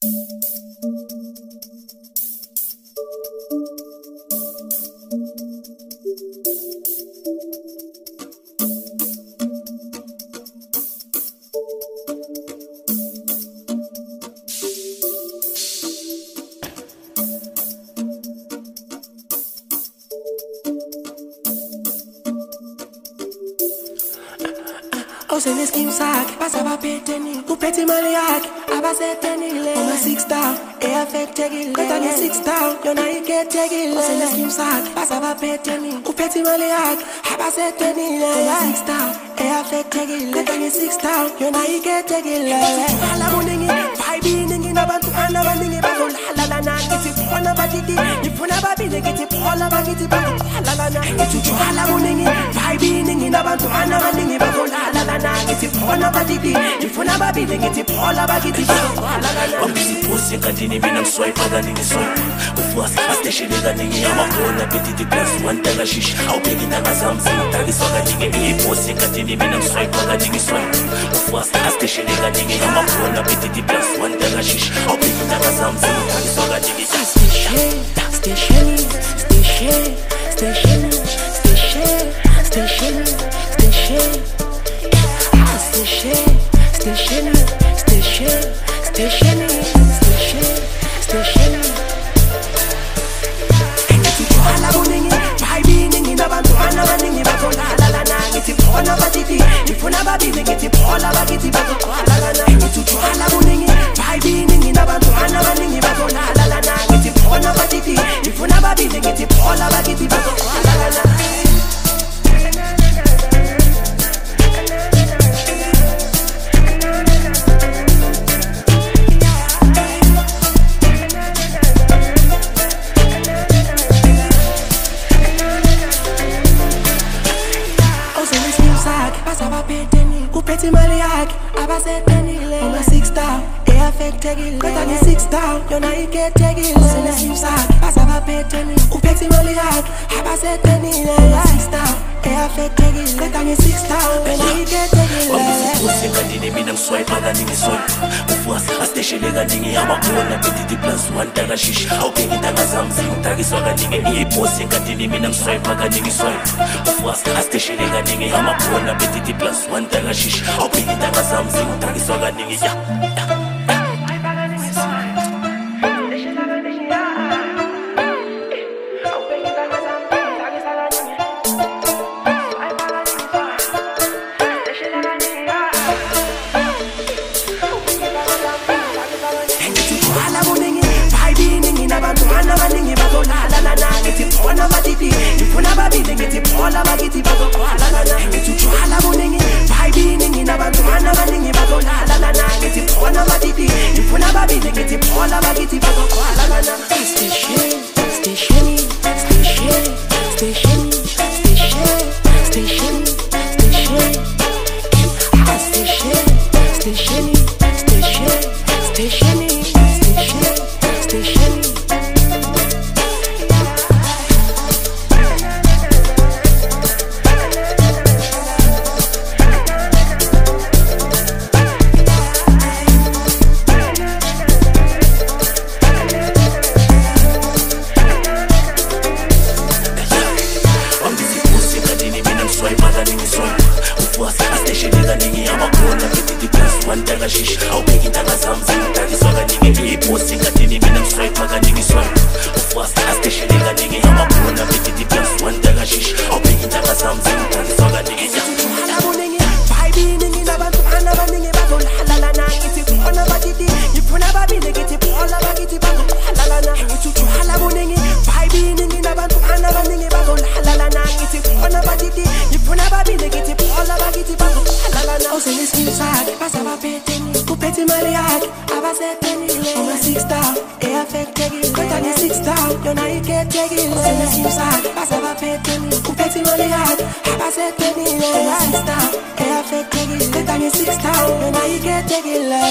Osele skim sak, pasaba peteni, upeti maliak, abaseteni, on a 6 star, e affect tegil, kotanye 6 star, yona ike tegil. Osele skim sak, pasaba peteni, upeti maliak, abaseteni, on a 6 star, e affect tegil, kotanye 6 star, yona ike tegil. Ala muningi, vibe ningi na bantu ana baningi bazol halala na kiti, wana badidi, ifuna babile kiti, pola bagiti bantu halala na kiti, ala muningi, vibe ningi na bantu ana baningi bazol halala na kiti, wana badidi, ifuna babile kiti, pola bagiti bantu halala na. Wambisi posi katini mina swipe aganingi swipe, ufuasi asteshele ganingi amakona petiti plus one tala shish, au pegi tanga samsung tagi soga ningi posi katini mina swipe aganingi swipe, ufuasi asteshele ganingi amakona petiti plus one tala shish, au pegi tanga samsung tagi soga ningi. Stay pasaba peteni, upeti maliak, abaseteni, on a 6 star, e affect tegil, kotanye 6 star, yona ike tegil. Osele skim sak, pasaba peteni, upeti maliak, abaseteni, on a 6 star, e affect tegil, kotanye 6 star, yona ike tegil. Wambisi posi katini mina swipe aganingi swipe, ufuasi asteshele ganingi amakona petiti plus one tala shish, au pegi tanga samsung tagi soga ningi posi katini mina swipe aganingi swipe, ufuasi asteshele ganingi amakona petiti plus one tala shish, au pegi tanga samsung tagi soga ningi ya. Wana badidi, ifuna babili ngiti pola bagiti bago la la la. Ngiti twala muningi, vibe ningi na bantu ana baningi bago la la la. Ngiti wana badidi, ifuna babili ngiti pola bagiti bago la la la. Stay shiny, stay shiny, stay shiny, stay shiny, stay shiny, stay shiny, stay shiny. Stay shiny, stay shiny, stay shiny, stay shiny, stay shiny, stay shiny. Au pegi tanga samsung tagi soga ningi posi katini mina swipe aganingi swipe, ufuasi asteshele ganingi amakona petiti plus one tala shish, au pegi tanga samsung tagi soga ningi ya. Ala muningi, vibe ningi na bantu ana baningi bago la la la. Ngiti wana badidi, ifuna babili ngiti pola bagiti bago la la la. Ngiti ala muningi, vibe ningi na bantu ana baningi bago la la la. Ngiti wana badidi, ifuna babili ngiti pola bagiti bago la la la. Osele skim sak, pasaba peteni, upeti maliak, abaseteni, on a 6 star, e affect tegil, kotanye 6 star, yona ike tegil. Osele skim sak, pasaba peteni, upeti maliak, abaseteni, on a 6 star, e affect tegil, kotanye 6 star, yona ike tegil.